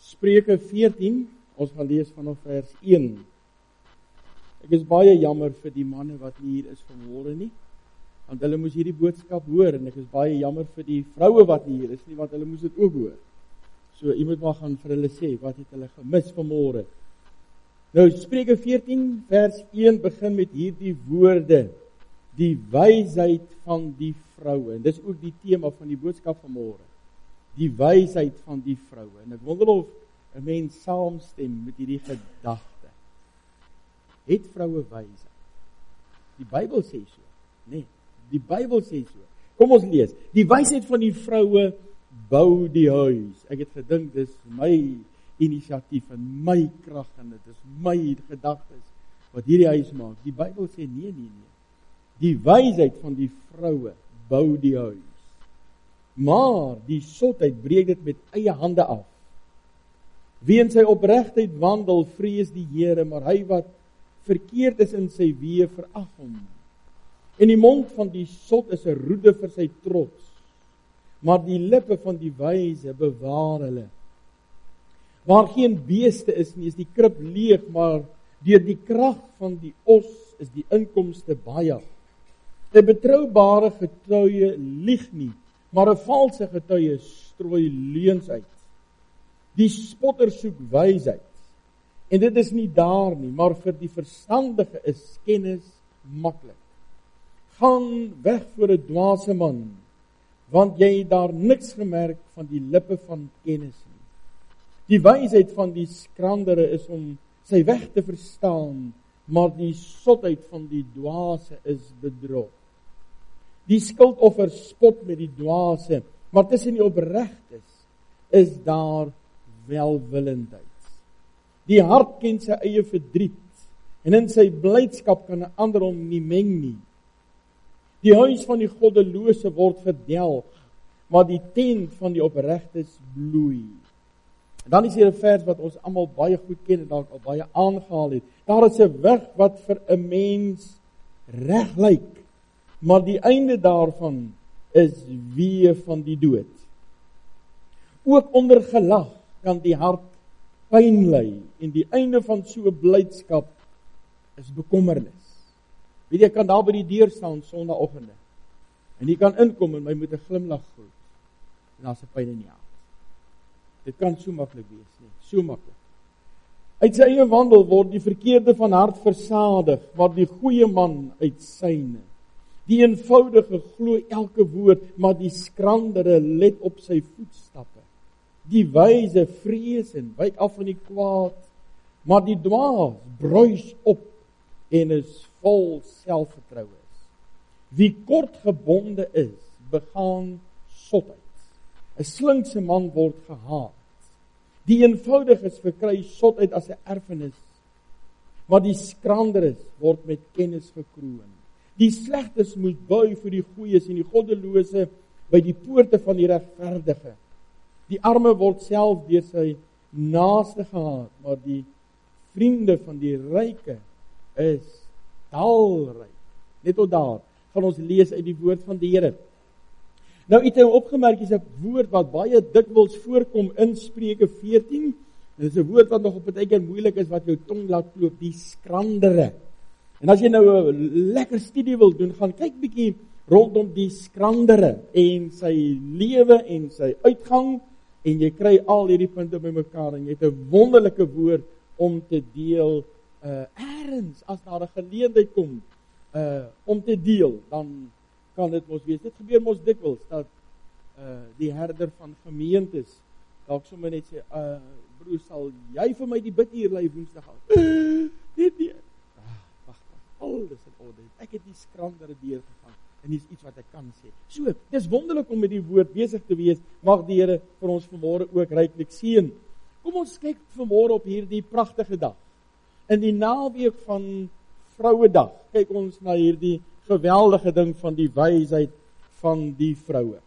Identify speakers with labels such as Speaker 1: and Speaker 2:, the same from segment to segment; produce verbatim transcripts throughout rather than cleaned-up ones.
Speaker 1: Spreuke veertien, ons gaan lees vanaf vers een. Ek is baie jammer vir die manne wat nie hier is vanmôre nie, want hulle moes hierdie boodskap hoor, en ek is baie jammer vir die vroue wat nie hier is nie, want hulle moes dit ook hoor. So, jy moet maar gaan vir hulle sê, wat het hulle gemis vanmôre? Nou, Spreuke veertien, vers een begin met hierdie woorde, die wysheid van die vroue, en dis ook die tema van die boodskap vanmôre, die wysheid van die vroue, en ek wonder of 'n mens saamstem met hierdie gedagte. Het vroue wysheid? Die Bybel sê so, nee, die Bybel sê so. Kom ons lees, die wysheid van die vroue bou die huis. Ek het gedink, dis my inisiatief en my krag en dit is my gedagtes wat hierdie huis maak. Die Bybel sê nee, nee, nee. Die wysheid van die vroue bou die huis. Maar die sotheid breek dit met eie hande af. Wie in sy opregtheid wandel, vrees die Here, maar hy wat verkeerd is in sy weë, verag hom. En die mond van die sot is 'n roede vir sy trots, maar die lippe van die wyse bewaar hulle. Waar geen beeste is nie, is die krib leeg, maar deur die krag van die os is die inkomste baie. 'n Betroubare getuie lieg nie, maar 'n valse getuie strooi leuns uit. Die spotter soek wysheid, en dit is nie daar nie, maar vir die verstandige is kennis maklik. Gaan weg voor 'n dwaase man, want jy het daar niks gemerk van die lippe van kennis nie. Die wysheid van die skrandere is om sy weg te verstaan, maar die sotheid van die dwaase is bedrog. Die skuldoffer spot met die dwaase, maar tussen die opregtes is daar welwillendheid. Die hart ken sy eie verdriet, en in sy blydskap kan 'n ander hom nie meng nie. Die huis van die goddelose word verdelg, maar die tent van die opregtes bloei. En dan is hier 'n vers wat ons almal baie goed ken en dalk al baie aangehaal het. Daar is 'n weg wat vir 'n mens reg lyk, maar die einde daarvan is weë van die dood. Ook onder gelag kan die hart pyn ly, en die einde van so 'n blydskap is bekommernis. Weet jy, ek kan daar by die deur staan sonnaandoggende, en jy kan inkom en my met 'n glimlag groet, en daar's 'n pyn in die hart. Dit kan so maklik wees, nie, so maklik. Uit sy eie wandel word die verkeerde van hart versadig, maar die goeie man uit syne. Die eenvoudige glo elke woord, maar die skrandere let op sy voetstappe. Die wyse vrees en wyk af van die kwaad, maar die dwaas bruis op en is vol selfvertroue. Wie kort gebonde is, begaan sotheid. 'n Slinkse man word gehaat. Die eenvoudiges verkry sotheid as 'n erfenis, maar die skranderes word met kennis gekroon. Die slegtes moet buig vir die goeies en die goddelose by die poorte van die regverdige. Die arme word self deur sy naaste gehaat, maar die vriende van die ryke is talryk. Net tot daar gaan ons lees uit die woord van die Here. Nou, het jy opgemerk, is 'n woord wat baie dikwels voorkom in Spreuke veertien. Dit is 'n woord wat nog op 'n tydjie moeilik is, wat jou tong laat loop, die skrandere. En as jy nou 'n lekker studie wil doen, gaan kyk bietjie rondom die skrandere en sy lewe en sy uitgang, en jy kry al hierdie punte bymekaar, en jy het 'n wonderlike woord om te deel, uh, ergens, as daar 'n geleentheid kom, uh, om te deel, dan kan dit mos wees. Dit gebeur mos dikwels, dat uh, die herder van gemeentes, dalk sommer net sê, uh, broer, sal jy vir my die bid hier lei woensdag af? Uh, net nie. Ah, wacht, wacht, alles in orde. Ek het die skrandere deur gegaan, en dis iets wat ek kan sê. So, dis wonderlik om met die woord besig te wees, mag die Here vir ons vanmôre ook ryklik seën. Kom ons kyk vanmôre op hierdie pragtige dag. In die naweek van Vrouedag, kyk ons na hierdie geweldige ding van die wysheid van die vroue.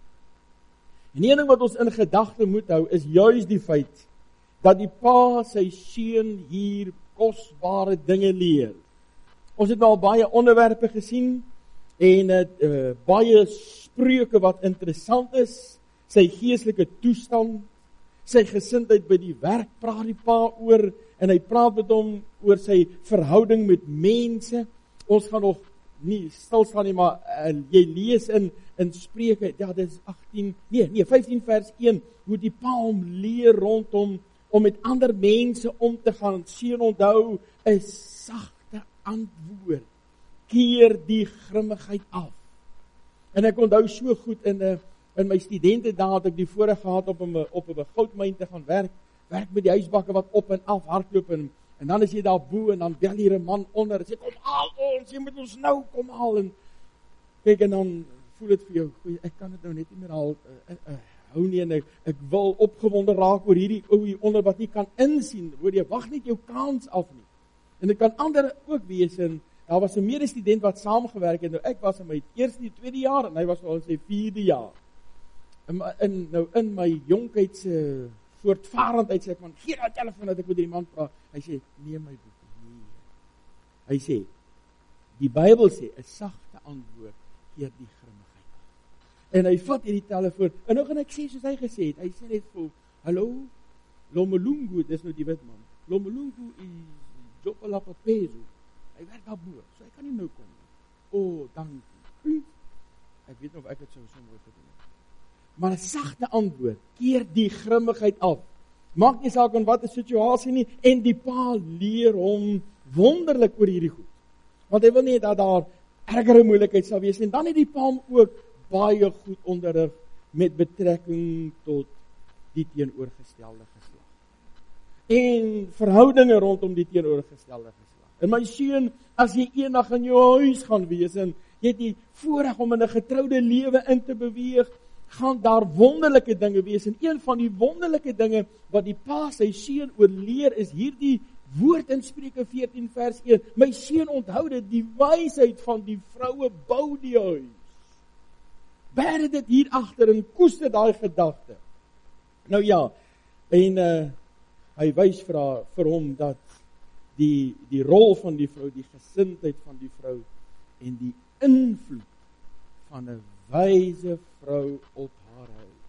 Speaker 1: En een ding wat ons in gedagte moet hou, is juis die feit, dat die pa sy seun hier kosbare dinge leer. Ons het al baie onderwerpe gesien, en uh, baie spreuke wat interessant is, sy geestelike toestand, sy gesindheid by die werk, praat die pa oor, en hy praat met hom oor sy verhouding met mense. Ons gaan nog nie stil staan nie, maar uh, jy lees in, in Spreuke, ja, dit is agttien, nee, nee, vyftien vers een, hoe die pa hom leer rondom, om met ander mense om te gaan. Seun, onthou, 'n sagte antwoord keer die grimmigheid af. En ek onthou so goed in 'n in my studente dae het ek die voorreg gehad op 'n op 'n goudmyn te gaan werk, werk met die huisbakke wat op en af hardloop en en dan is jy daar bo en dan bel hier 'n man onder en sê kom haal ons, jy moet ons nou kom haal en kyk en dan voel dit vir jou, goeie, ek kan dit nou net nie meer haal uh, uh, uh, hou nie en ek, ek wil opgewonde raak oor hierdie ou hier onder wat nie kan insien, hoor jy, wag net jou kans af nie. En dit kan ander ook wees en daar was 'n medestudent wat saamgewerk het, nou ek was in my eerste en tweede jaar en hy was al in sy vierde jaar. In, in, nou in my jonkheid se voortvarendheid sê ek man, gee nou 'n telefoon dat ek met die man praat. Hy sê, neem my boek. Nee. Hy sê, die Bybel sê, 'n sagte antwoord keer die grimmigheid af. En hy vat hierdie telefoon, en nou gaan ek sê soos hy gesê het, hy sê net vir, hallo, Lomelungu, dis nou die wit man, Lomelungu is Jopalapapezu. Hy werk daar bo, so hy kan nie nou kom nie. O, dankie. Ek weet nog of ek het so so mooi gedoen het. Maar 'n sagte antwoord keer die grimmigheid af. Maak nie saak in watter situasie nie, en die pa leer hom wonderlik oor hierdie goed. Want hy wil nie dat daar ergere moeilikheid sal wees, en dan het die pa hom ook baie goed onderrig met betrekking tot die teenoorgestelde geslag. En verhoudinge rondom die teenoorgestelde geslag. En my seun, as jy eendag in jou huis gaan wees, en jy het die voorreg om in 'n getroude lewe in te beweeg, gaan daar wonderlike dinge wees, en een van die wonderlike dinge wat die pa sy seun oorleer, is hierdie woord in Spreuke veertien vers een, my seun, onthou dit, die wysheid van die vroue bou die huis. Bære dit hier agter en koester daai gedagte. Nou ja, en uh, hy wys vir, vir hom dat die, die rol van die vrou, die gesindheid van die vrou, en die invloed van 'n wyse vrou op haar huis.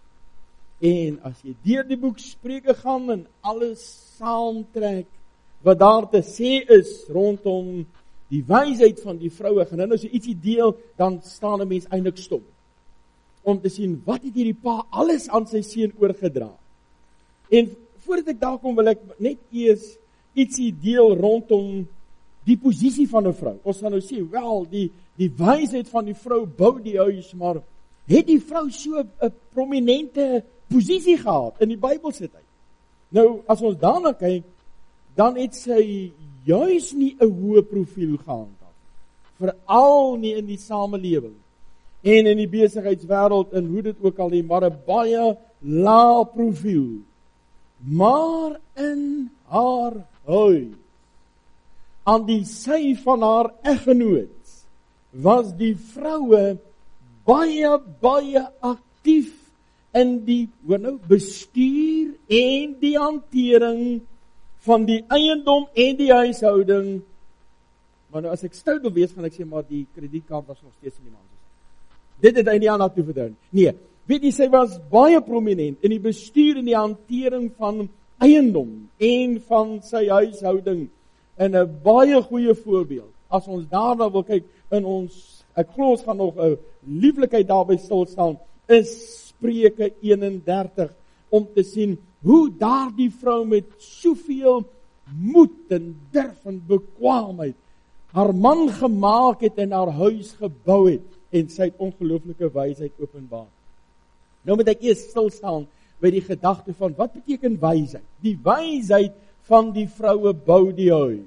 Speaker 1: En as jy deur die boek Spreuke gaan en alles saamtrek wat daar te sê is rondom die wysheid van die vroue, gaan nou as jy ietsie deel, dan staan 'n mens eintlik stom. Om te sien wat het hierdie pa alles aan sy seun oorgedra. En voordat ek daar kom, wil ek net eers ietsie deel rondom die posisie van 'n vrou. Ons gaan nou sê, wel, die die wysheid van die vrou bou die huis, maar het die vrou so 'n prominente posisie gehad in die Bybelse tyd? Nou, as ons daarna kyk, dan het sy juis nie 'n hoë profiel gehandhaaf. Veral nie in die samelewing en in die besigheidswêreld en hoe dit ook al is, maar 'n baie lae profiel. Maar in haar huis, aan die sy van haar eggenoot, was die vroue baie, baie aktief in die, hoor nou, bestuur en die hantering van die eiendom en die huishouding. Maar nou as ek stout wil wees, gaan ek sê, maar die kredietkaart was nog steeds in die man. Dit het hy nie aan haar toe verdou. Nee, weet jy, sy was baie prominent in die bestuur en die hantering van eiendom en van sy huishouding. En 'n baie goeie voorbeeld, as ons daarna wil kyk, in ons, ek glo ons gaan nog 'n lieflikheid daarby stil staan, is Spreuke eenendertig, om te sien hoe daardie vrou met soveel moed en durf en bekwaamheid haar man gemaak het en haar huis gebou het, en sy het ongelooflike wysheid openbaar. Nou moet ek eers stil staan by die gedagte van, wat beteken wysheid? Die wysheid van die vroue bou die huis.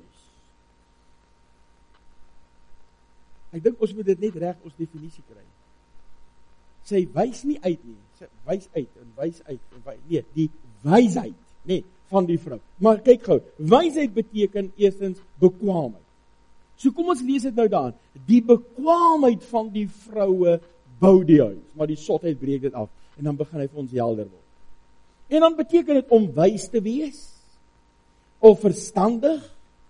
Speaker 1: Ek dink ons moet dit net reg ons definisie kry. Sy wys nie uit nie, sy wys uit en wys uit en wys, nee, die wysheid, nee, van die vrou. Maar kyk gou, wysheid beteken eerstens bekwaamheid. So kom ons lees dit nou daan. Die bekwaamheid van die vroue bou die huis, maar die sotheid breek dit af en dan begin hy vir ons helder word. En dan beteken dit om wys te wees of verstandig.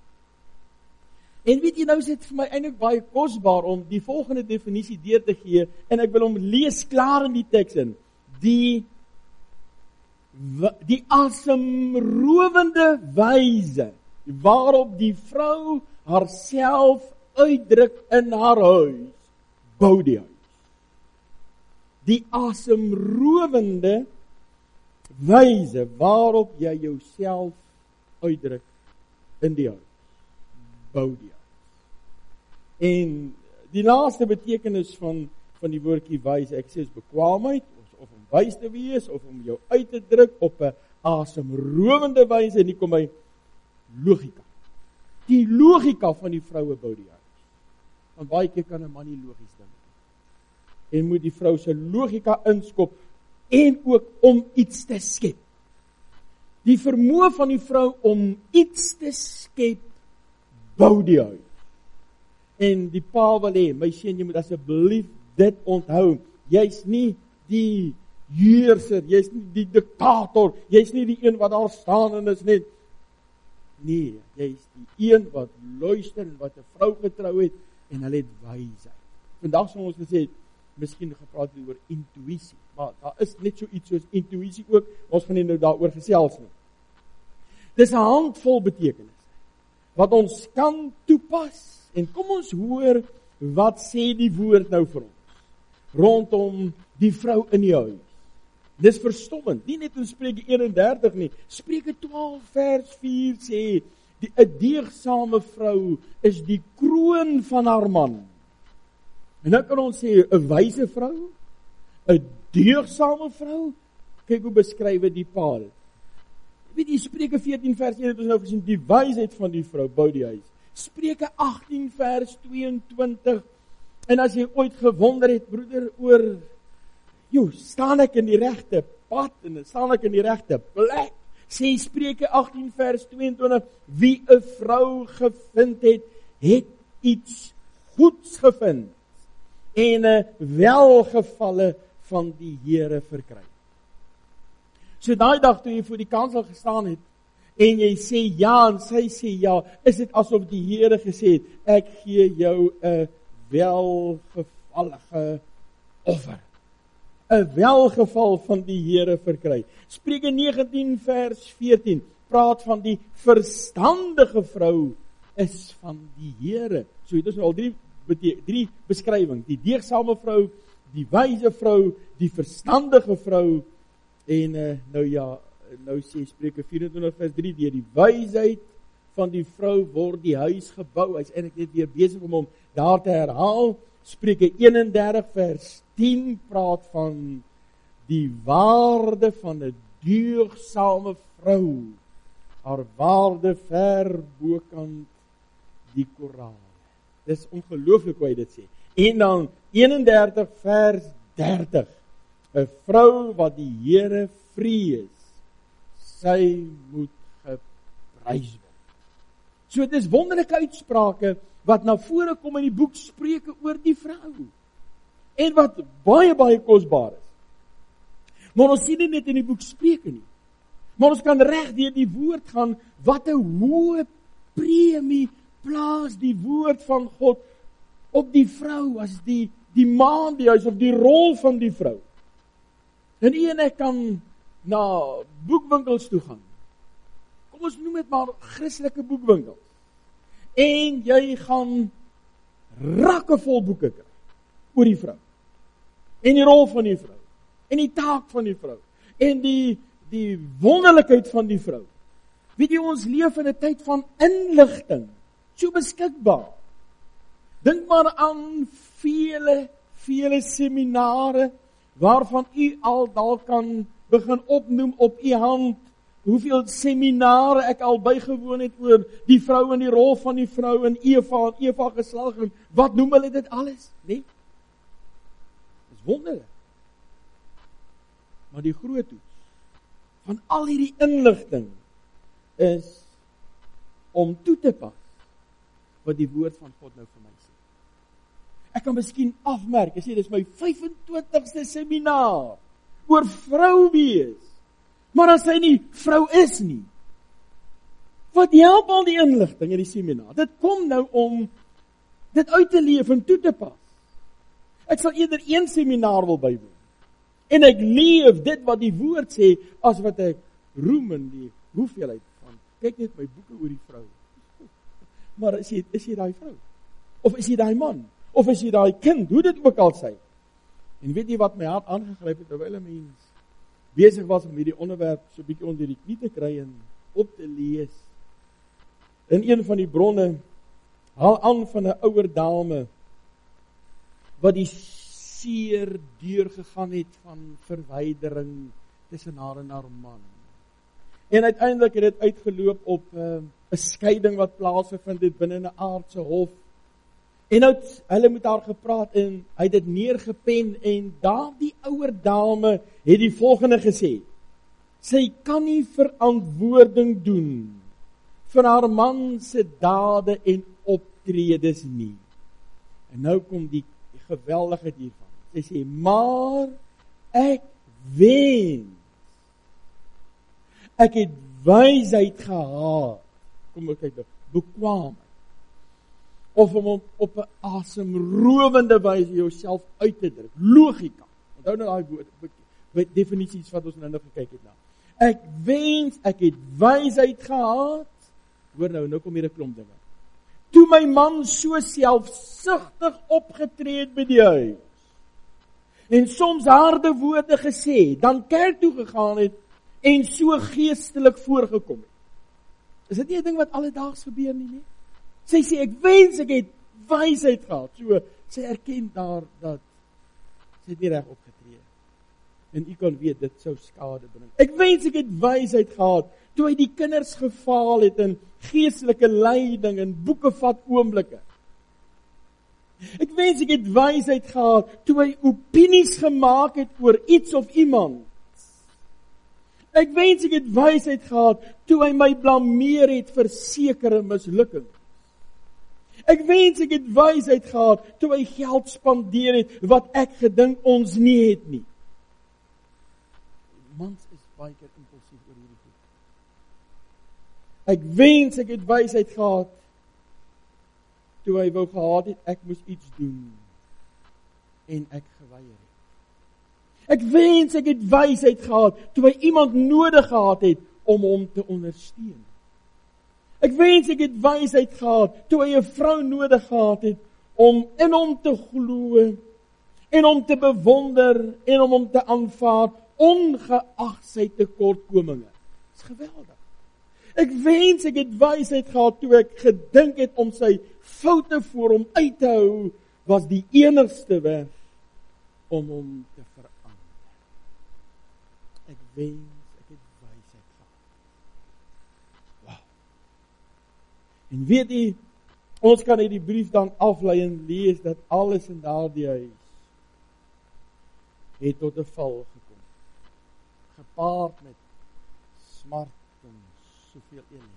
Speaker 1: En weet jy, nou is dit vir my eintlik baie kosbaar om die volgende definisie deur te gee, en ek wil hom lees klaar in die teks in. Die die asemrowende wyse waarop die vrou haarself uitdruk in haar huis, bou die huis. Die asemrowende wyse waarop jy jouself uitdruk in die huis, bou die huis. En die laaste betekenis van, van die woordjie wyse, ek sê is bekwaamheid, of om wys te wees, of om jou uit te druk op 'n asemrowende wyse, en hier kom my logika. Die logika van die vroue bou die huis. Want baie keer kan 'n man nie logies dink. En moet die vrou se logika inskop, en ook om iets te skep. Die vermoë van die vrou om iets te skep, bou die huis. En die pa wil hê, my seun, jy moet asseblief dit onthou. Jy's nie die heerser, jy's nie die diktator, jy's nie die een wat daar staan en is net. Nee, jy's die een wat luister en wat 'n vrou getrou het en hulle het wysheid. Vandag sal ons gesê, miskien gepraat oor intuïsie, maar daar is net so iets soos intuïsie ook, ons gaan nie nou daaroor gesels nie. Dis 'n handvol betekenisse wat ons kan toepas. En kom ons hoor, wat sê die woord nou vir ons, rondom die vrou in die huis. Dis verstommend, nie net in Spreuke eenendertig nie, Spreuke twaalf vers vier sê, die 'n deegsame vrou is die kroon van haar man. En nou kan ons sê, 'n wyse vrou, 'n deegsame vrou, kyk hoe beskryf die pa dit. Weet jy, Spreuke veertien vers een het ons nou gesien, die wysheid van die vrou bou die huis. Spreuke agttien vers tweeëntwintig, en as jy ooit gewonder het, broeder, oor, joh, staan ek in die regte pad, en staan ek in die regte plek, sê Spreuke agttien vers tweeëntwintig, wie 'n vrou gevind het, het iets goeds gevind, en 'n welgevalle van die Here verkry. So daai dag toe jy voor die kansel gestaan het, en jy sê ja, en sy sê ja, is dit asof die Here gesê het, ek gee jou 'n welgevallige offer. 'n Welgeval van die Here verkry. Spreuke negentien vers veertien, praat van die verstandige vrou is van die Here. So dit is al drie, drie beskrywings, die deegsame vrou, die wyse vrou, die verstandige vrou, en uh, nou ja, nou sê Spreuke vyf-en-twintig vers drie, deur die wysheid van die vrou word die huis gebou. Hy's eintlik net weer besig om hom daar te herhaal. Spreuke eenendertig vers tien praat van die waarde van 'n deegsame vrou. Haar waarde ver bokant die koraal. Dis ongelooflik hoe hy dit sê. En dan eenendertig vers dertig. 'n Vrou wat die Here vrees, sy moet geprys word. So dit is wonderlike uitsprake wat na vore kom in die boek Spreuke oor die vrou. En wat baie baie kosbaar is. Maar ons sien dit net in die boek Spreuke nie. Maar ons kan reg deur die woord gaan, wat 'n hoë premie plaas die woord van God op die vrou as die die ma in die huis, of die rol van die vrou. En u en ek kan na boekwinkels toe gaan. Kom ons noem dit maar Christelike boekwinkels. En jy gaan rakke vol boeke kry oor die vrou. En die rol van die vrou. En die taak van die vrou. En die die wonderlikheid van die vrou. Weet jy, ons leef in 'n tyd van inligting. So beskikbaar. Dink maar aan vele, vele seminare waarvan u al dalk kan begin opnoem op u hand, hoeveel seminare ek al bygewoon het oor die vrou en die rol van die vrou en Eva en Eva geslag en wat noem hulle dit alles, nee? Dis wonderlik. Maar die groot toets van al hierdie inligting is om toe te pas wat die woord van God nou vir my sê. Ek kan miskien afmerk, ek sê, dis my vyf-en-twintigste seminaar oor vrou wees, maar as sy nie vrou is nie, wat help al die inligting in die seminaar? Dit kom nou om dit uit te leef en toe te pas. Ek sal eerder een seminaar wil bywoon, En ek leef dit wat die woord sê, as wat ek roem in die hoeveelheid van, kyk net my boeke oor die vrou. Maar is jy, is jy daai vrou? Of is jy daai man? Of is jy daai kind? Hoe dit ook al sê. En weet jy wat my hart aangegryp het, terwyl 'n mens besig was om hierdie onderwerp so 'n bietjie onder die knie te kry en op te lees. In een van die bronne haal aan van 'n ouer dame wat die seer deurgegaan het van verwydering tussen haar en haar man. En uiteindelik het dit uitgeloop op 'n uh, 'n skeiding wat plaasgevind het binne 'n aardse hof. En nou het hulle met haar gepraat en hy het dit neergepen en daardie ouer dame het die volgende gesê: sy kan nie verantwoording doen vir haar man se dade en optredes nie. En nou kom die, die geweldige hiervan. Sy sê, maar ek wens ek het wysheid gehad. Kom ek kyk, bekwaamheid. Of om op, op 'n asemrowende wyse jouself uit te druk. Logika. Onthou nou daai woord, definisies wat ons nou nog gekyk het na. Ek wens ek het wysheid gehad. Hoor nou, nou kom hier 'n klomp dinge. Toe my man so selfsugtig opgetree het by die huis. En soms harde woorde gesê, dan kerk toe gegaan het en so geestelik voorgekom het. Is dit nie 'n ding wat alledaags gebeur nie, nie? Sy sê, ek wens ek het wysheid gehad. So, sy erken daar dat sy nie reg opgetree. En u kan weet, dit sou skade bring. Ek wens ek het wysheid gehad, toe hy die kinders gefaal het in geestelike leiding en boeke vat oomblikke. Ek wens ek het wysheid gehad, toe hy opinies gemaak het oor iets of iemand. Ek wens ek het wysheid gehad, toe hy my blameer het vir sekere mislukkings. Ek wens ek het wysheid gehad, toe hy geld spandeer het, wat ek gedink ons nie het nie. Mans is baie keer impulsief oor hierdie goed. Ek wens ek het wysheid gehad, toe hy wou gehad het, ek moes iets doen, en ek geweier het. Ek wens ek het wysheid gehad, toe hy iemand nodig gehad het, om hom te ondersteun. Ek wens ek het wysheid gehad, toe hy 'n vrou nodig gehad het, om in hom te glo, en hom te bewonder, en om hom te aanvaar, ongeag sy tekortkominge. Dit is geweldig. Ek wens ek het wysheid gehad, toe ek gedink het om sy foute voor hom uit te hou, was die enigste weg om hom te verander. Ek wens ek het wysheid gehad. Wow. En weet jy, ons kan uit die brief dan aflei en lees dat alles in daardie huis het tot 'n val gekom. Gepaard met smart en soveel ellende.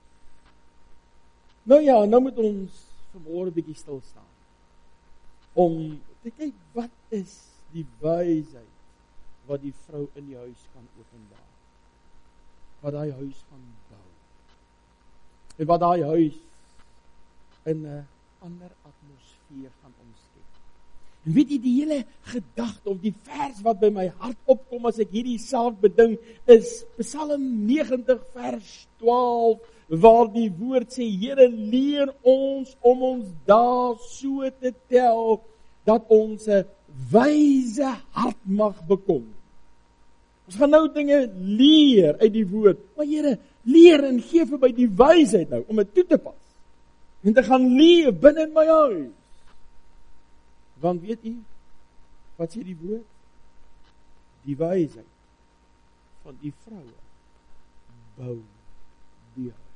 Speaker 1: Nou ja, nou moet ons vanmôre 'n bietjie stil staan. Om te kyk, wat is die wysheid wat die vrou in die huis kan openbaar? Wat daai huis gaan bou. En wat daai huis in 'n ander atmosfeer gaan omskep. En weet jy, die hele gedagte of die vers wat by my hart opkom as ek hierdie saak bedink, is Psalm negentig vers twaalf, waar die woord sê, Here, leer ons om ons dae so te tel, dat ons 'n wyse hart mag bekom. Ons gaan nou dinge leer uit die woord, maar Here, leer en gee vir my die wysheid nou, om dit toe te pas, en te gaan leef binne in my huis. Want weet jy, wat sê die woord? Die wysheid van die vroue bou die huis.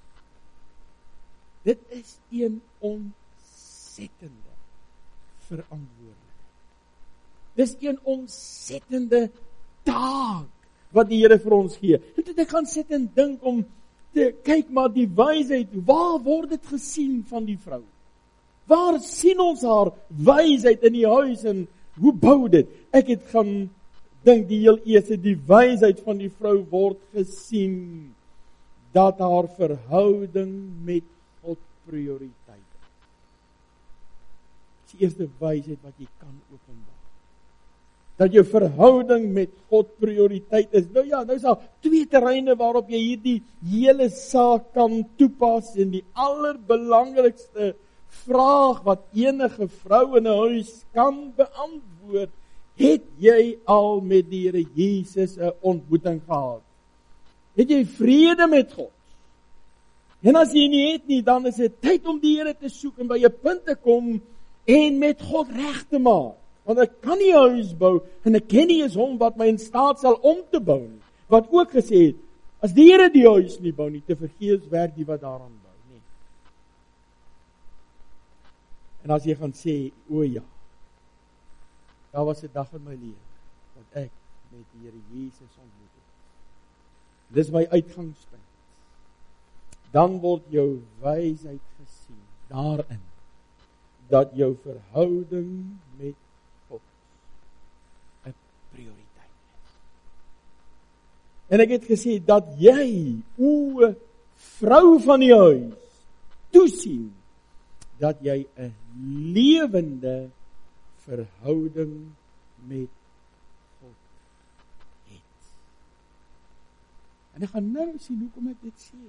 Speaker 1: Dit is een ontsettende verantwoordelikheid. Dis een ontsettende taak wat die Here vir ons gee. En toe ek gaan sit en dink om te kyk, maar die wysheid, waar word dit gesien van die vrou? Waar sien ons haar wysheid in die huis en hoe bou dit? Ek het gaan dink die heel eerste, die wysheid van die vrou word gesien dat haar verhouding met God prioriteit is. Dis die eerste wysheid wat jy kan openbaar. dat jou verhouding met God prioriteit is. Nou ja, nou is daar twee terreine waarop jy hierdie hele saak kan toepas, en die allerbelangrikste vraag wat enige vrou in 'n huis kan beantwoord, het jy al met die Here Jesus 'n ontmoeting gehad? Het jy vrede met God? En as jy nie het nie, dan is dit tyd om die Here te soek en by 'n punt te kom en met God reg te maak. Want ek kan nie 'n huis bou, en ek ken nie eens hom wat my in staat sal om te bou nie. Wat ook gesê het, as die Here die huis nie bou nie, te vergeefs werk die wat daaraan bou nie. En as jy gaan sê, o ja, daar was 'n dag in my lewe, dat ek met die Here Jesus ontmoet het. Dis my uitgangspunt. Dan word jou wysheid gesien daarin, dat jou verhouding met God 'n prioriteit is. En ek het gesê dat jy, o vrou van die huis, toesien dat jy 'n lewende verhouding met God het. En ek gaan nou sien hoekom ek dit sê.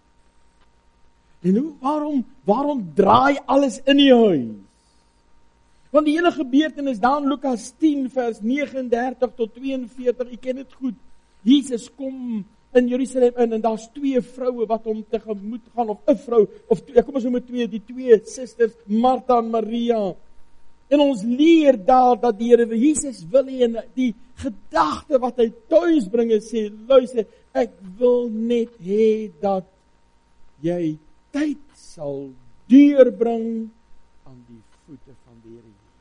Speaker 1: En hoe, waarom, waarom draai alles in die huis? Want die hele gebeurtenis daar in Lukas tien vers negenendertig tot tweeënveertig, ek ken dit goed. Jesus kom in Jerusalem in, en daar's twee vroue wat hom tegemoet gaan, of 'n vrou, of twee, kom ons noem dit twee, die twee susters, Martha en Maria. En ons leer daar dat die Here Jesus wil hê, en die gedagte wat hy tuis bring en sê, luister, ek wil net hê dat jy tyd sal deurbring aan die voete van die Here Jesus.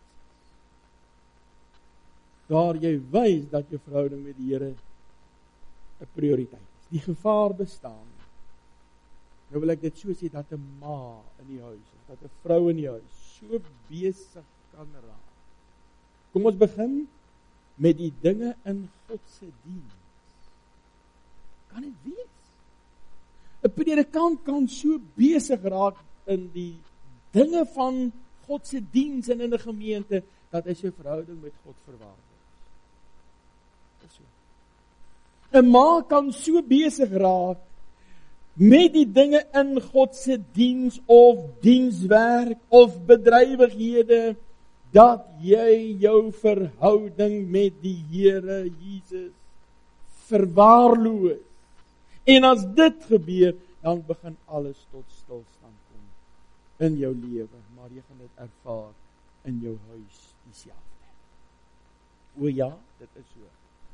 Speaker 1: Daar jy wys dat jou verhouding met die Here 'n prioriteit is. Die gevaar bestaan. Nou wil ek dit so sê, dat 'n ma in die huis, of dat 'n vrou in die huis, so besig kan raak. Kom ons begin met die dinge in God se diens. Kan dit wees? 'n predikant kan so besig raak in die dinge van God se diens en in 'n gemeente, dat hy sy verhouding met God verwaarloos. Dis so. 'n ma kan so besig raak met die dinge in God se diens of dienswerk of bedrywighede, dat jy jou verhouding met die Here Jesus verwaarloos. En as dit gebeur, dan begin alles tot stilstand kom in jou lewe, maar jy gaan dit ervaar in jou huis dieselfde. O ja, dit is so.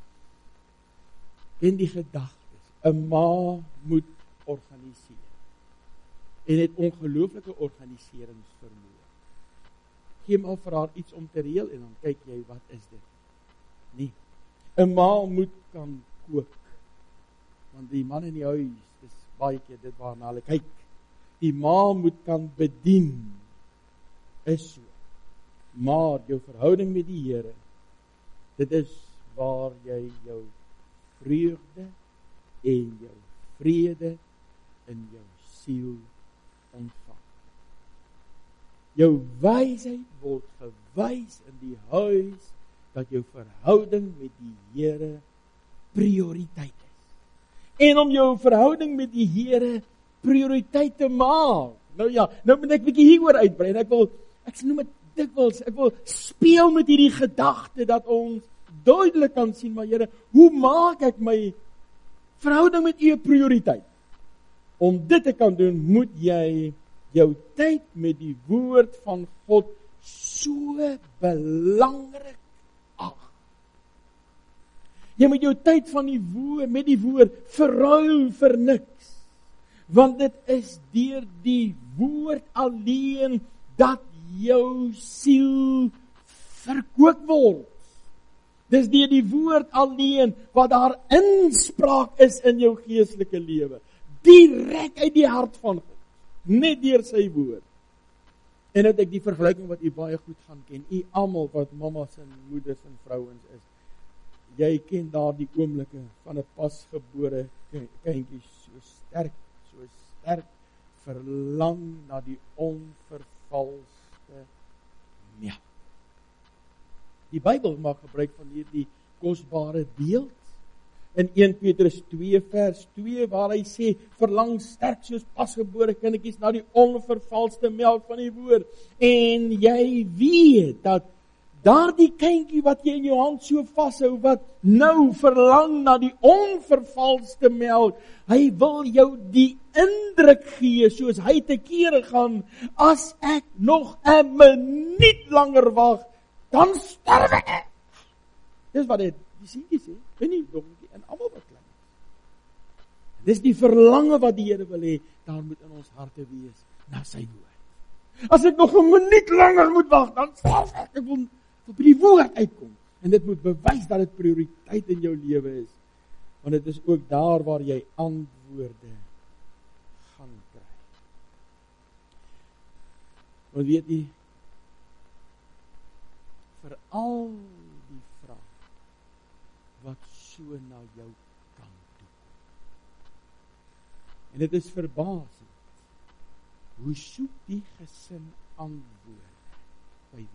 Speaker 1: En die gedagtes, 'n ma moet organiseer en het ongelooflike organiseringsvermoë. Gee maar vir haar iets om te reël en dan kyk jy, wat is dit? Nee. 'n ma moet kan kook. Want die man in die huis, dis baie keer dit waarna hulle kyk. Die ma moet kan bedien. Is so. Maar jou verhouding met die Here, dit is waar jy jou vreugde en jou vrede in jou siel ontvang. Jou wysheid word gewys in die huis, dat jou verhouding met die Here prioriteit is. En om jou verhouding met die Here prioriteit te maak. Nou ja, nou moet ek 'n bietjie hieroor uitbrei. En ek wil, ek noem dit dikwels, ek wil speel met hierdie gedagte dat ons duidelik kan sien, maar Here, hoe maak ek my verhouding met U 'n prioriteit? Om dit te kan doen, moet jy jou tyd met die woord van God so belangrik ag. Jy moet jou tyd van die woord, met die woord verruil vir niks. Want dit is deur die woord alleen dat jou siel verkoop word. Dis deur die woord alleen wat daar inspraak is in jou geestelike lewe. Direk uit die hart van God. Net deur sy woord. En dat ek die vergelyking wat u baie goed gaan ken, u almal wat mammas en moeders en vrouens is, jy ken daar die oomblikke van 'n pasgebore kindjie so sterk, so sterk verlang na die onvervalste melk. Die Bybel maak gebruik van hierdie kosbare beeld. In een Petrus twee vers twee waar hy sê, verlang sterk soos pasgebore kindertjies na die onvervalste melk van die woord. En jy weet dat daardie kindjie wat jy in jou hand so vashou, wat nou verlang na die onvervalste melk, hy wil jou die indruk gee, soos hy te kere gaan, as ek nog 'n minuut langer wag, dan sterf ek. Dis wat dit, die seentjie sê, en nie doggetjie, en almal wat klein is. Dis die verlange wat die Here wil hê, daar moet in ons harte wees, na sy woord. As ek nog 'n minuut langer moet wag, dan sterf ek, ek wil op die woord uitkom. En dit moet bewys dat dit prioriteit in jou lewe is. Want dit is ook daar waar jy antwoorde gaan kry. Want weet jy, vir al die vrae wat so na jou kant toe kom. En dit is verbasend. Hoe soek die gesin antwoorde by wie?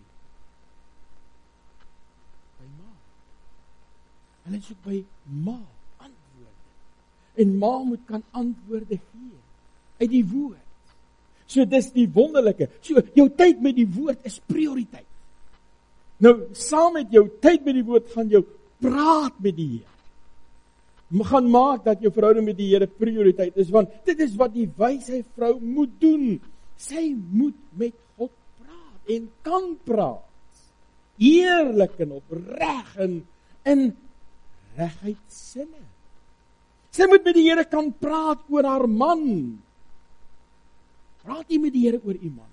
Speaker 1: By ma. Hulle soek by ma antwoorde. En ma moet kan antwoorde gee uit die woord. So dis die wonderlike. So jou tyd met die woord is prioriteit. Nou saam met jou tyd met die woord gaan jou praat met die Here. Gaan maak dat jou verhouding met die Here prioriteit is, want dit is wat die wyse vrou moet doen. Sy moet met God praat en kan praat. Eerlik en opreg en in reguit sinne. Sy moet met die Here kan praat oor haar man. Praat jy met die Here oor iemand?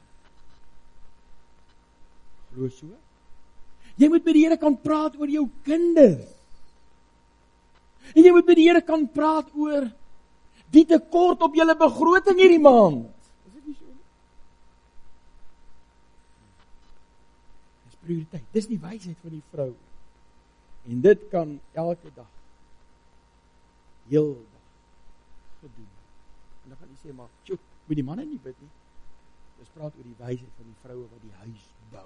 Speaker 1: Glo so? Jy moet met die Here kan praat oor jou kinders. En jy moet met die Here kan praat oor die tekort op julle begroting hierdie maand. Is dit nie so nie? Dis prioriteit. Dis die wysheid van die vrou. En dit kan elke dag, heel dag gedoen. En dan gaan jy sê, maar tjoe, moet die manne nie bid nie. Dis praat oor die wysheid van die vroue wat die huis bou.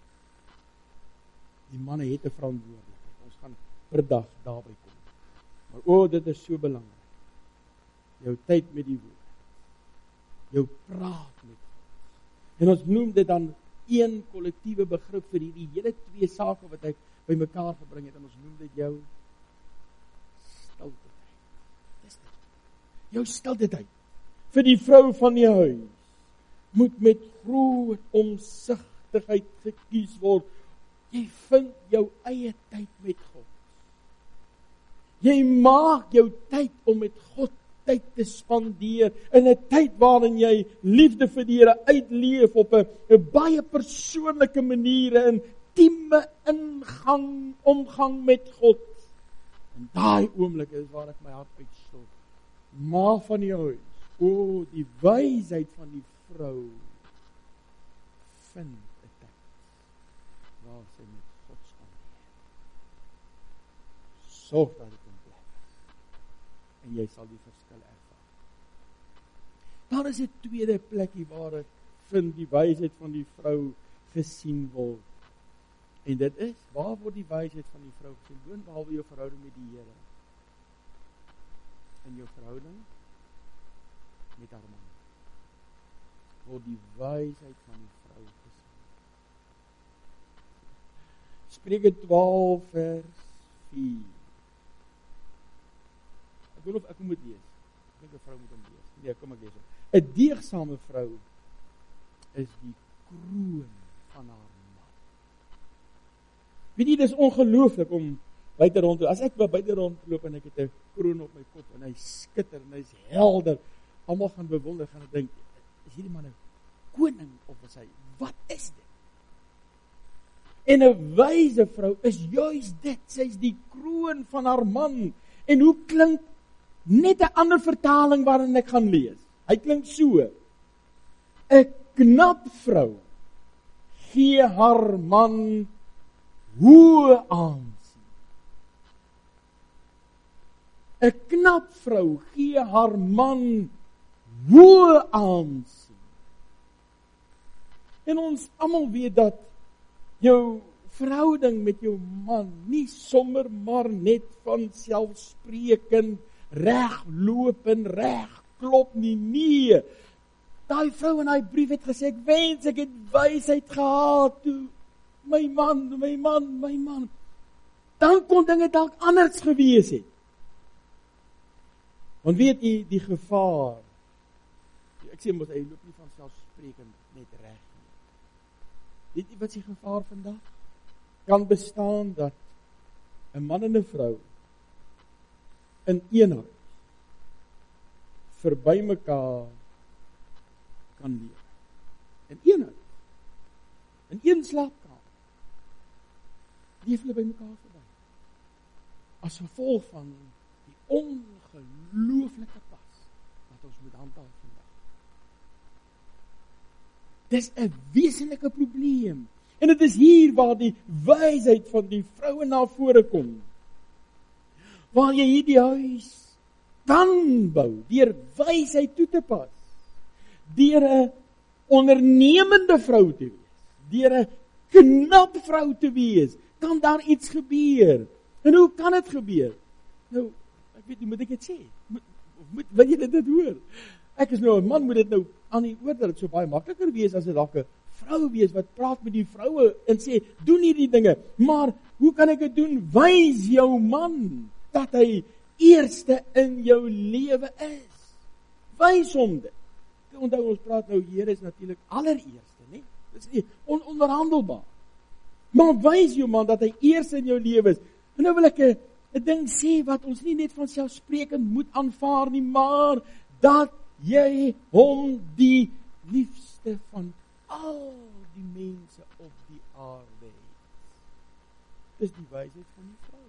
Speaker 1: Die manne het 'n verantwoordelikheid. Ons gaan per dag daarby kom. Maar o, oh, dit is so belangrik. Jou tyd met die woord. Jou praat met God. En ons noem dit dan een kollektiewe begrip vir hierdie hele twee sake wat ek by mekaar gebring het. En ons noem dit jou stilte tyd. Dis dit. Jou stilte tyd. Vir die vrou van die huis moet met groot omsigtigheid gekies word. Jy vind jou eie tyd met God. Jy maak jou tyd om met God tyd te spandeer, in 'n tyd waarin jy liefde vir die Here uitleef op 'n 'n baie persoonlike manier, 'n intieme ingang, omgang met God. En daai oomblik is waar ek my hart uitstort. Ma van die huis, o, die wysheid van die vrou, vind 'n tyd waar sy met God spandeer. Sorg dat dit in plek is. En jy sal die verskil ervaar. Daar is 'n tweede plekkie waar ek vind die wysheid van die vrou gesien word. En dit is, waar word die wysheid van die vrou gesien? Boon behalwe jou verhouding met die Here. In jou verhouding met haar man. Word die wysheid van die vrou gesien. Spreuke twaalf vers vier. Ek weet of ek moet lees. Ek dink 'n vrou moet hom lees. Nee, kom ek lees hom. 'n Deegsame vrou is die kroon van haar man. Weet jy, dis ongelooflik om buite rond te, as ek buite rondloop en ek het 'n kroon op my kop en hy skitter en hy's helder, almal gaan bewonder, gaan ek dink, is hierdie man 'n koning of is hy, wat is dit? En 'n wyse vrou is juis dit, sy's die kroon van haar man. En hoe klink net 'n ander vertaling waarin ek gaan lees? Hy klink so: 'n knap vrou gee haar man hoë aansien. 'n knap vrou gee haar man hoë aansien. En ons almal weet dat jou verhouding met jou man nie sommer maar net van selfsprekend reg loop en reg klop nie. Nee. Daai vrou in daai brief het gesê, ek wens ek het wysheid gehad toe my man, my man, my man. Dan kon dinge dalk anders gewees het. Want weet jy die gevaar? Ek sê mos hy loop nie van selfsprekend net reg nie. Weet jy wat is die gevaar vandag? Kan bestaan dat 'n man en 'n vrou in een huis verby mekaar kan leef. In een huis. In een slaapkamer. Leef hulle by mekaar verby. As gevolg van die ongelooflike pas wat ons moet handhaaf vandag. Dis 'n wesenlike probleem. En dit is hier waar die wysheid van die vroue na vore kom. Waar jy hierdie huis kan bou, deur wysheid toe te pas. Deur 'n ondernemende vrou te wees. Deur 'n knap vrou te wees. Kan daar iets gebeur? En hoe kan dit gebeur? Nou, ek weet nie, moet ek dit sê? Moet, moet, wil jy dit hoor? Ek is nou 'n man, moet dit nou aan die oor dat dit so baie makliker wees as dit dalk 'n vrou wees wat praat met die vroue en sê, doen hierdie dinge. Maar, hoe kan ek dit doen? Wys jou man dat hy eerste in jou lewe is. Wys hom dit. Onthou, ons praat nou, Here is natuurlik allereerste, né? Dit is nie on- onderhandelbaar. Maar wys jou man dat hy eerste in jou lewe is. En nou wil ek 'n 'n ding sê wat ons nie net van selfsprekend moet aanvaar nie, maar dat jy hom die liefste van al die mense op die aarde het. Dis die wysheid van die vrou.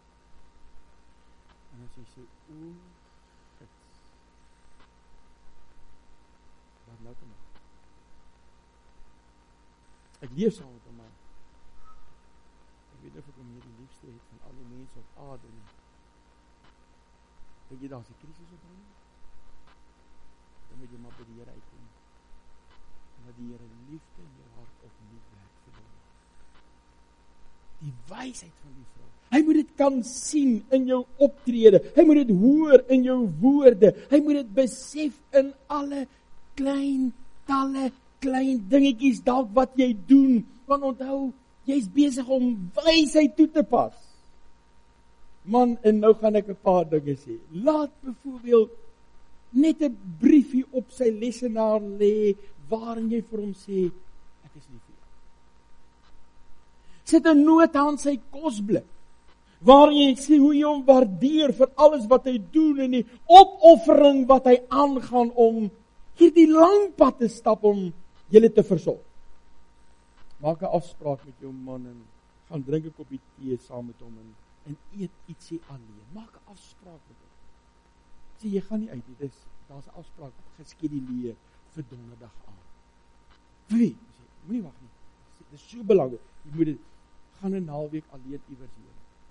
Speaker 1: En as jy sê, o, gits, wat nou kom ek? Ek leef saam met hom, maar ek weet nie of ek hom hier die liefste het van al die mense op aarde nie. Dink jy daar is 'n krisis op hom? Dan moet jy maar by die Here uitkom. Dat die Here liefde in jou hart opnuut werk vir hom. Die wysheid van die vrou. Hy moet dit kan sien in jou optrede. Hy moet dit hoor in jou woorde. Hy moet dit besef in alle klein talle, klein dingetjies dalk wat jy doen. Want onthou, jy's besig om wysheid toe te pas. Man, en nou gaan ek 'n paar dinge sê. Laat byvoorbeeld net 'n briefie op sy lesenaar lê waarin jy vir hom sê, ek is lief vir jou. Sit 'n nota aan sy kosblik, waarin jy sê hoe jy hom waardeer vir alles wat hy doen en die opoffering wat hy aangaan om hierdie lang pad te stap om julle te versorg. Maak 'n afspraak met jou man en gaan drink 'n koppie tee saam met hom en, en eet ietsie alleen. Maak 'n afspraak met hom. Sê jy gaan nie uit nie, dis daar's 'n afspraak geskeduleer vir donderdag aan. Wie? Moenie wag nie. Dit is so belangrik. Jy moet dit gaan 'n naweek alleen iewers heen.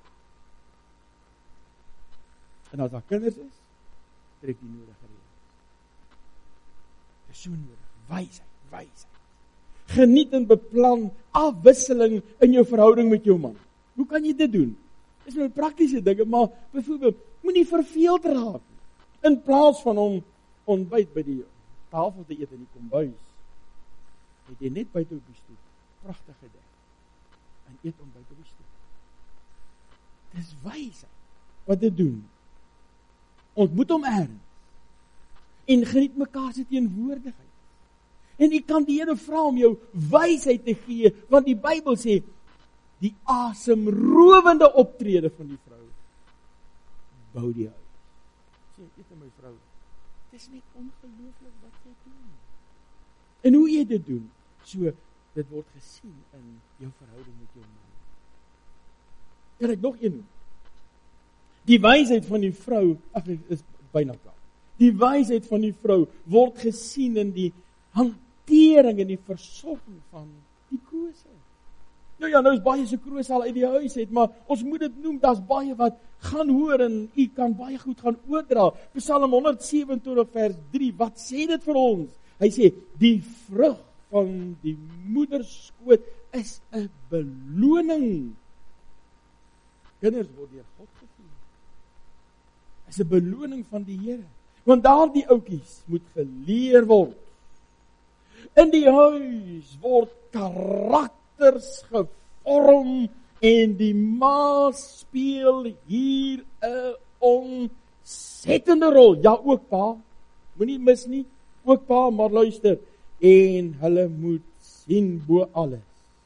Speaker 1: En as daar kinders is, trek die nodige reëls. Dis so nodig. Wysheid, wysheid. Geniet en beplan afwisseling in jou verhouding met jou man. Hoe kan jy dit doen? Dis nou praktiese dinge, maar byvoorbeeld, moenie verveeld raak nie. In plaas van om ontbyt by die tafel te eet in die kombuis, het jy net buite op die stoep, pragtig gedek, en eet ontbyt op die stoep. Dis wysheid wat dit doen. Ontmoet hom ergens, en geniet mekaar se teenwoordigheid. En jy kan die Here vra om jou wysheid te gee, want die Bybel sê, die asemrowende optrede van die vrou, bou die huis. Sê, eet aan my vrou, dit is net ongelooflik wat jy doen. En hoe jy dit doen, so, dit word gesien in jou verhouding met jou man. Kan ek nog een noem? Die wysheid van die vrou, ag, is byna klaar. Die wysheid van die vrou word gesien in die hantering en die versorging van die kose. Nou ja, nou is baie se kroos al uit die huis het, maar ons moet dit noem, daar's baie wat gaan hoor en u kan baie goed gaan oordra. Psalm honderd sewe en twintig vers drie, wat sê dit vir ons? Hy sê, die vrug van die moederskoot is 'n beloning. Kinders word deur God gegee. Is 'n beloning van die Here. Want daardie ouetjies moet geleer word. In die huis word karakters gevorm en die ma speel hier 'n ontsettende rol. Ja, ook pa. Moenie mis nie. Ook pa, maar luister. En hulle moet sien bo alles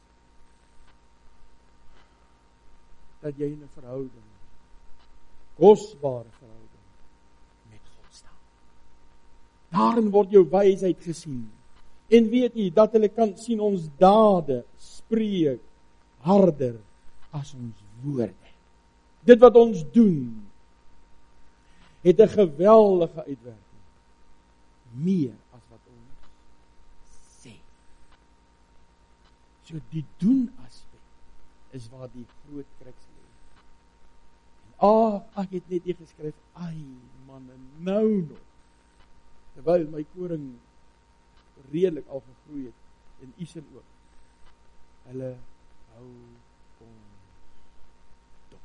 Speaker 1: dat jy in 'n verhouding, kosbare verhouding met God staan. Daarin word jou wysheid gesien. En weet jy dat hulle kan sien ons dade spreek harder as ons woorde. Dit wat ons doen het 'n geweldige uitwerking. Meer as wat ons sê. So die doen aspek is waar die groot kruks lê. En ah, ek het net hier geskryf, ai man, nou nog. Terwyl my koring redelik al gegroei het en Isen ook. Hulle hou ons dop.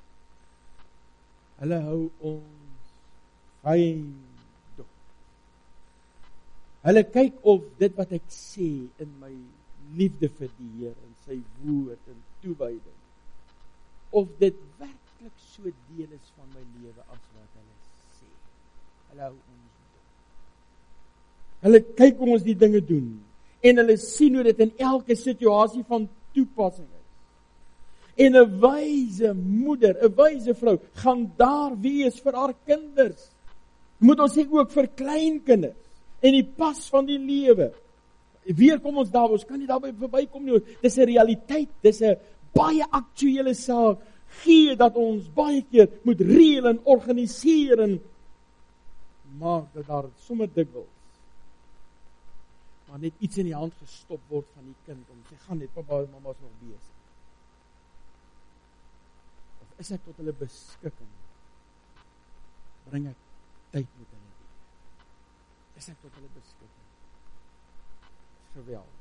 Speaker 1: Hulle hou ons fyn dop. Hulle kyk of dit wat ek sê in my liefde vir die Here en sy woord en toewyding, of dit werklik so deel is van my lewe as wat hulle sê. Hulle hou ons dop. Hulle kyk hoe ons die dinge doen en hulle sien hoe dit in elke situasie van toepassing is. En 'n wyse moeder, 'n wyse vrou gaan daar wees vir haar kinders. Moet ons sê ook vir kleinkinders en die pas van die lewe. Weer kom ons daar, ons kan nie daarby verbykom nie. Dis 'n realiteit, dis 'n baie aktuele saak. Gee dat ons baie keer moet reël en organiseer en maak dat daar sommer dikwels maar net iets in die hand gestop word van die kind om te sê, gaan net, papa en mama is nog besig. Of is ek tot hulle beskikking? Bring ek tyd met hulle deur? Is ek tot hulle beskikking? Dis geweldig.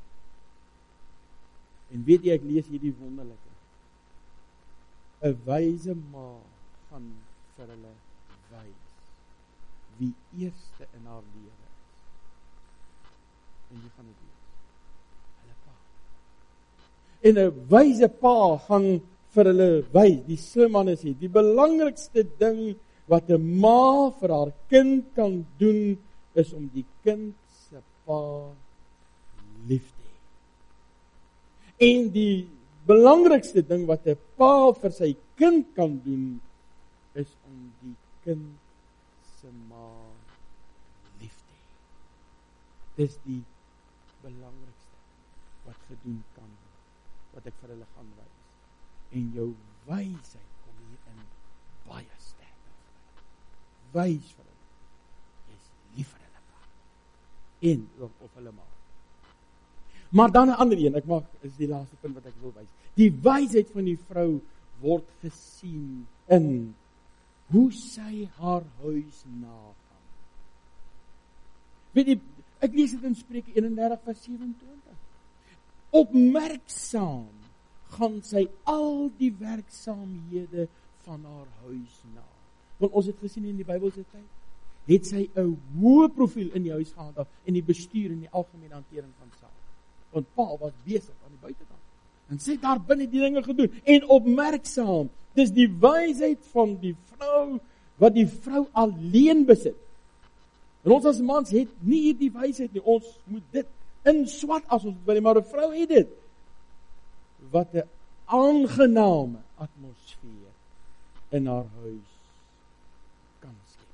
Speaker 1: En weet jy, ek lees hierdie wonderlike. 'n Wyse ma gaan vir hulle wys wie eerste in haar lewe is. En wie gaan dit wees? Hulle pa. En 'n wyse pa gaan vir hulle wys, die slim man is hier, die belangrikste ding wat 'n ma vir haar kind kan doen, is om die kind se pa lief te hê. En die belangrikste ding wat 'n pa vir sy kind kan doen, is om die kind se ma lief te hê. Dis die belangrikste wat gedoen kan word, wat ek vir hulle gaan wys. En jou wysheid kom hier in baie sterk af. Wys vir hulle. Jy's lief vir hulle pa. En of, of hulle ma. Maar dan 'n ander een, ek maak is die laaste punt wat ek wil wys. Die wysheid van die vrou word gesien in hoe sy haar huis nagaan. Weet jy, ek lees dit in Spreuke een en dertig vers sewe-en-twintig. Opmerksaam gaan sy al die werksaamhede van haar huis na. Want ons het gesien in die Bybelse tyd, het sy 'n hoë profiel in die huis gehad en die bestuur en die algemene hantering van sake. Want pa was besig aan die buitekant. En sy het daar binne die dinge gedoen. En opmerksaam, dis die wysheid van die vrou, wat die vrou alleen besit. En ons as mans het nie hierdie wysheid nie. Ons moet dit inswat as ons wil, maar 'n vrou het dit. Wat 'n aangename atmosfeer in haar huis kan skep.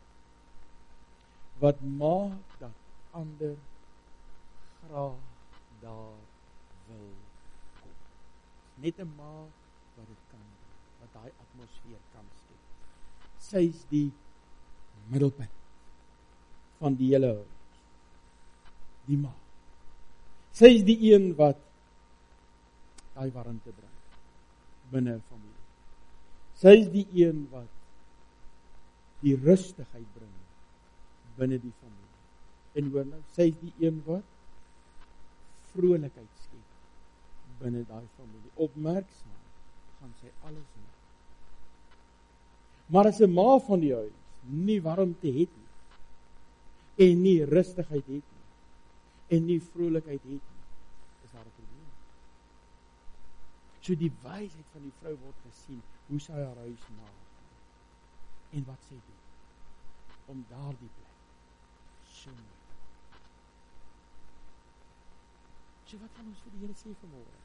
Speaker 1: Wat maak dat ander graag daar wil kom. Net 'n ma wat dit kan, wat daai atmosfeer kan skep. Sy is die middelpunt van die hele huis. Die ma. Sy is die een wat daai warmte bring binne 'n familie. Sy is die een wat die rustigheid bring binne die familie. En hoor nou, sy is die een wat vrolikheid skep binne daai familie. Opmerksaam gaan sy alles maak. Maar as 'n ma van die huis nie warmte het nie, en nie rustigheid het nie, en nie vrolikheid het nie, is daar 'n probleem. So die wysheid van die vrou word gesien, hoe sy haar huis maak, en wat sy doen, om daardie plek so mooi te maak. So wat gaan ons vir die Here sê vanmôre?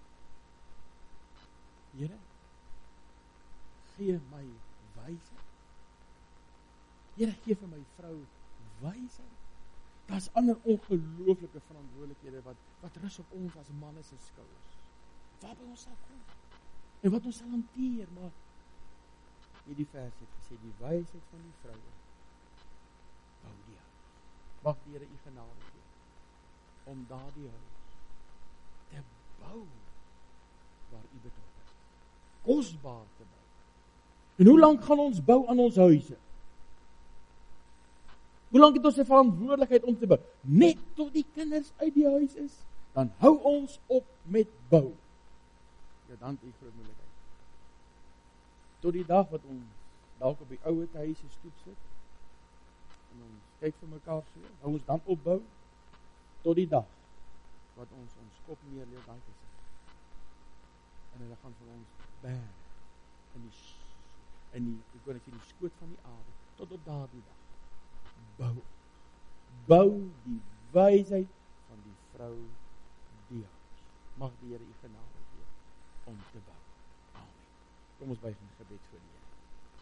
Speaker 1: Here, gee my wysheid. Here, gee vir my vrou wysheid. Daar's ander ongelooflike verantwoordelikhede wat wat rus op ons as manne se skouers. Waar by ons sal kom? En wat ons sal hanteer, maar hierdie vers het gesê die wysheid van die vroue bou die huis. Mag die Here u genade gee om daardie huis te bou waar u betrokke is. Kosbaar te bou. En hoe lank gaan ons bou aan ons huise? Hoe lank het ons 'n verantwoordelikheid om te bou? Net tot die kinders uit die huis is, dan hou ons op met bou. Ja, dan die groot moeilikheid. Tot die dag wat ons dalk op die ouer huis se stoep sit, en ons kyk vir mekaar so, hou ons dan opbou, tot die dag wat ons ons kop neerlê daai tussen. En hulle gaan vir ons bær in die in die ek wil net in die skoot van die aarde tot op daardie dag. Bou. Bou die wysheid van die vrou die huis. Mag die Here u genade gee om te bou. Amen. Kom ons buig in gebed voor die Here.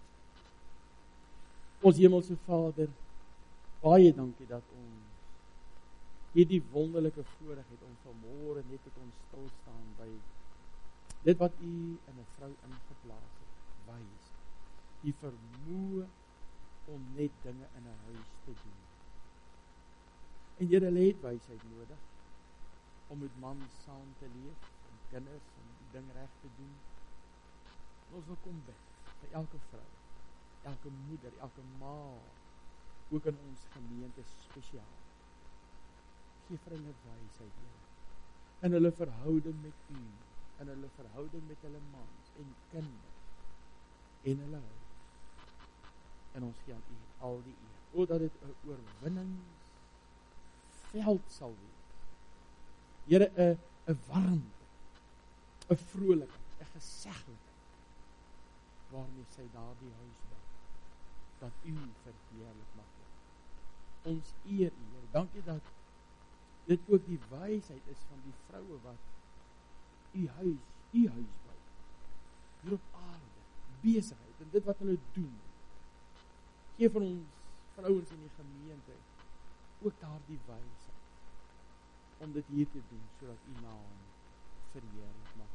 Speaker 1: Ons hemelse Vader, baie dankie dat ons hierdie wonderlike voorreg het om vanmôre net te kon stil staan by dit wat u in 'n vrou ingeplaas het, wys. Die vermoë om net dinge in 'n huis te doen. En Here, hulle het wysheid nodig om met mans saam te leef, en kinders, om die ding reg te doen. En ons wil kom bid vir elke vrou, elke moeder, elke ma, ook in ons gemeente spesiaal. Gee vir hulle wysheid, Here, in hulle verhouding met u, in hulle verhouding met hulle mans en kinders, en hulle huis. En ons gee aan u al die eer. O, dat dit 'n oorwinningsveld sal wees. Here, 'n 'n warmte, 'n vrolikheid, 'n geseglikheid, waarmee sy daardie huis bou, dat u verheerlik mag word. Ons eer u, Here. Dankie dat dit ook die wysheid is van die vroue wat u huis, u huis bou. Hier op aarde, besigheid, en dit wat hulle doen. Gee vir ons vrouens in die gemeente ook daardie wysheid om dit hier te doen, sodat u naam verheerlik mag